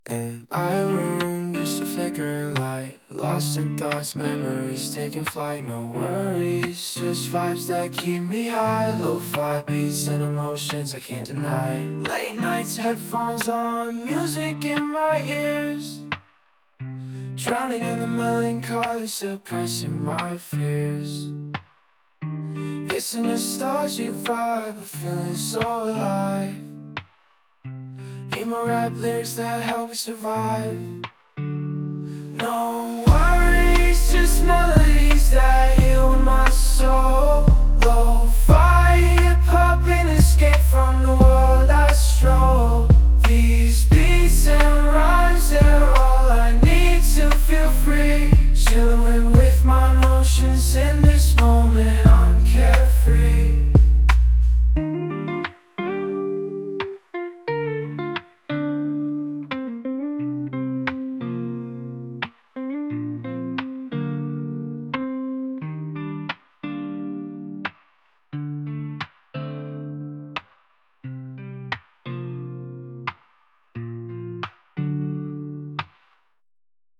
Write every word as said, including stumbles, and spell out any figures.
In my room, just a flickering light. Lost in thoughts, memories taking flight. No worries, just vibes that keep me high. Lo-fi beats and emotions I can't deny. Late nights, headphones on, music in my ears, drowning in the melancholy, suppressing my fears. It's a nostalgic vibe, I'm feeling so alive. Emo rap lyrics that help me survive. No worries, just melodies that